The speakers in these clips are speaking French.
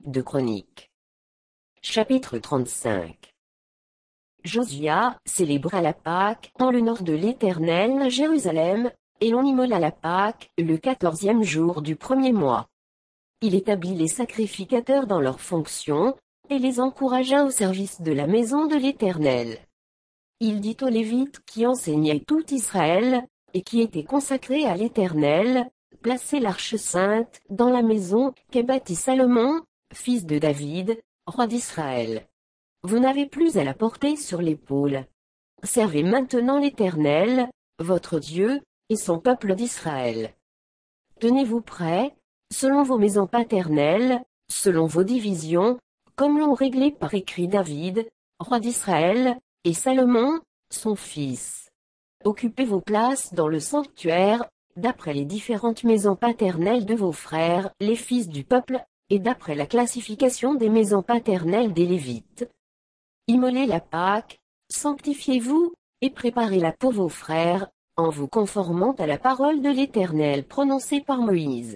2 Chroniques. Chapitre 35. Josia célébra la Pâque en l'honneur de l'Éternel à Jérusalem, et l'on immola la Pâque le 14e jour du premier mois. Il établit les sacrificateurs dans leurs fonctions, et les encouragea au service de la maison de l'Éternel. Il dit aux Lévites qui enseignaient tout Israël, et qui étaient consacrés à l'Éternel, placez l'arche sainte dans la maison qu'ait bâtie Salomon, fils de David, roi d'Israël. Vous n'avez plus à la porter sur l'épaule. Servez maintenant l'Éternel, votre Dieu, et son peuple d'Israël. Tenez-vous prêts, selon vos maisons paternelles, selon vos divisions, comme l'ont réglé par écrit David, roi d'Israël, et Salomon, son fils. Occupez vos places dans le sanctuaire, d'après les différentes maisons paternelles de vos frères, les fils du peuple, et d'après la classification des maisons paternelles des Lévites. Immolez la Pâque, sanctifiez-vous, et préparez-la pour vos frères, en vous conformant à la parole de l'Éternel prononcée par Moïse.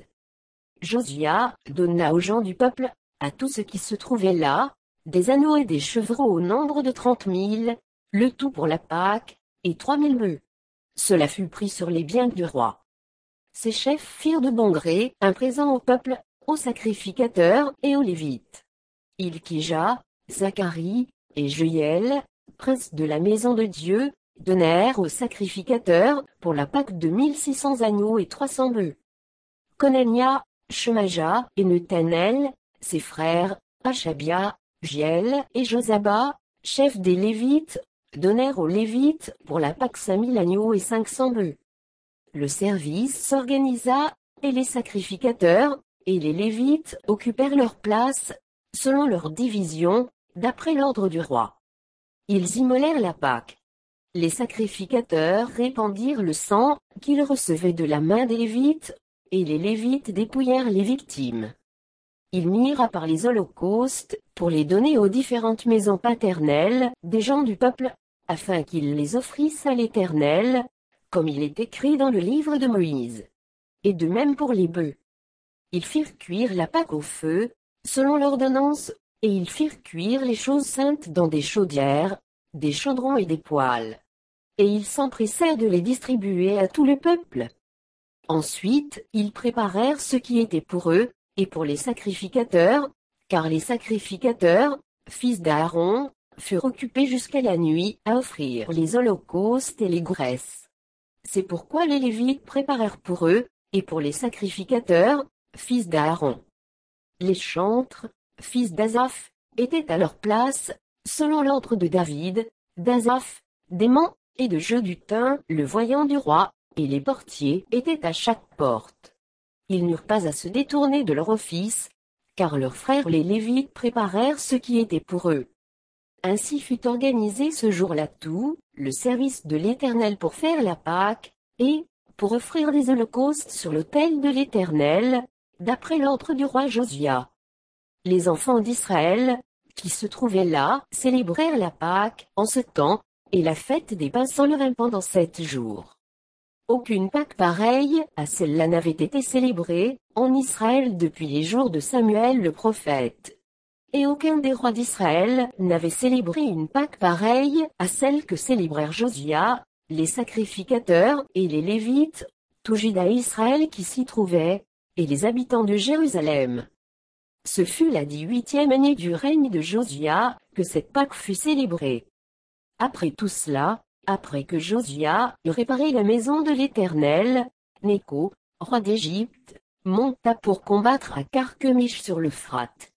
Josia donna aux gens du peuple, à tout ce qui se trouvait là, des agneaux et des chevreaux au nombre de 30 000, le tout pour la Pâque, et 3 000 bœufs. Cela fut pris sur les biens du roi. Ses chefs firent de bon gré un présent au peuple, aux sacrificateurs et aux Lévites. Ilkija, Zacharie, et Jehiel, princes de la maison de Dieu, donnèrent aux sacrificateurs, pour la Pâque de 1600 agneaux et 300 bœufs. Konania, Shemaja et Nethanel, ses frères, Achabia, Giel et Josaba, chefs des Lévites, donnèrent aux Lévites pour la Pâque 5000 agneaux et 500 bœufs. Le service s'organisa, et les sacrificateurs, et les Lévites occupèrent leur place, selon leur division, d'après l'ordre du roi. Ils immolèrent la Pâque. Les sacrificateurs répandirent le sang qu'ils recevaient de la main des Lévites, et les Lévites dépouillèrent les victimes. Ils mirent à part les holocaustes, pour les donner aux différentes maisons paternelles des gens du peuple, afin qu'ils les offrissent à l'Éternel, comme il est écrit dans le livre de Moïse. Et de même pour les bœufs. Ils firent cuire la Pâque au feu, selon l'ordonnance, et ils firent cuire les choses saintes dans des chaudières, des chaudrons et des poêles. Et ils s'empressèrent de les distribuer à tout le peuple. Ensuite, ils préparèrent ce qui était pour eux, et pour les sacrificateurs, car les sacrificateurs, fils d'Aaron, furent occupés jusqu'à la nuit à offrir les holocaustes et les graisses. C'est pourquoi les Lévites préparèrent pour eux, et pour les sacrificateurs, fils d'Aaron. Les chantres, fils d'Asaph, étaient à leur place, selon l'ordre de David, d'Asaph, d'Héman, et de Jeduthun, le voyant du roi, et les portiers étaient à chaque porte. Ils n'eurent pas à se détourner de leur office, car leurs frères les Lévites préparèrent ce qui était pour eux. Ainsi fut organisé ce jour-là tout, le service de l'Éternel pour faire la Pâque, et, pour offrir des holocaustes sur l'autel de l'Éternel, d'après l'ordre du roi Josia. Les enfants d'Israël, qui se trouvaient là, célébrèrent la Pâque en ce temps, et la fête des pains sans levain pendant 7 jours. Aucune Pâque pareille à celle-là n'avait été célébrée en Israël depuis les jours de Samuel le prophète. Et aucun des rois d'Israël n'avait célébré une Pâque pareille à celle que célébrèrent Josia, les sacrificateurs et les Lévites, tout Juda et Israël qui s'y trouvaient, et les habitants de Jérusalem. Ce fut la 18e année du règne de Josia que cette Pâque fut célébrée. Après tout cela, après que Josia eut réparé la maison de l'Éternel, Néco, roi d'Égypte, monta pour combattre à Carchemish sur l'Euphrate.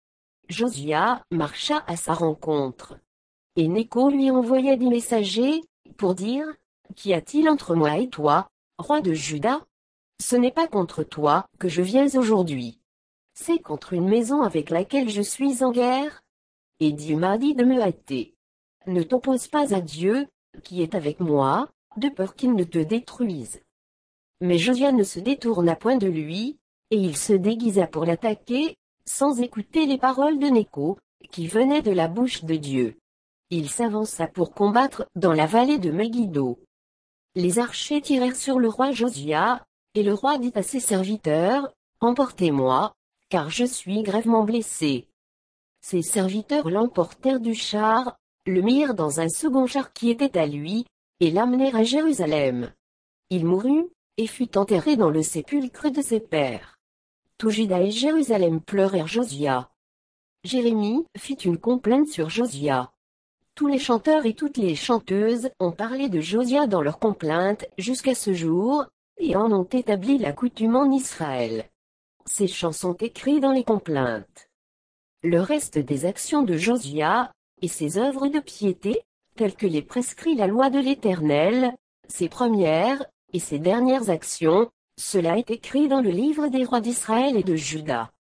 Josia marcha à sa rencontre. Et Néco lui envoya des messagers, pour dire, « Qu'y a-t-il entre moi et toi, roi de Juda? Ce n'est pas contre toi que je viens aujourd'hui. C'est contre une maison avec laquelle je suis en guerre. Et Dieu m'a dit de me hâter. Ne t'oppose pas à Dieu, qui est avec moi, de peur qu'il ne te détruise. » Mais Josia ne se détourna point de lui, et il se déguisa pour l'attaquer, sans écouter les paroles de Néco, qui venaient de la bouche de Dieu. Il s'avança pour combattre dans la vallée de Megiddo. Les archers tirèrent sur le roi Josia, et le roi dit à ses serviteurs, « Emportez-moi, car je suis grièvement blessé. » Ses serviteurs l'emportèrent du char, le mirent dans un second char qui était à lui, et l'amenèrent à Jérusalem. Il mourut, et fut enterré dans le sépulcre de ses pères. Tout Juda et Jérusalem pleurèrent Josia. Jérémie fit une complainte sur Josia. Tous les chanteurs et toutes les chanteuses ont parlé de Josia dans leurs complaintes jusqu'à ce jour, et en ont établi la coutume en Israël. Ces chants sont écrits dans les complaintes. Le reste des actions de Josia, et ses œuvres de piété, telles que les prescrit la loi de l'Éternel, ses premières, et ses dernières actions, cela est écrit dans le livre des rois d'Israël et de Juda.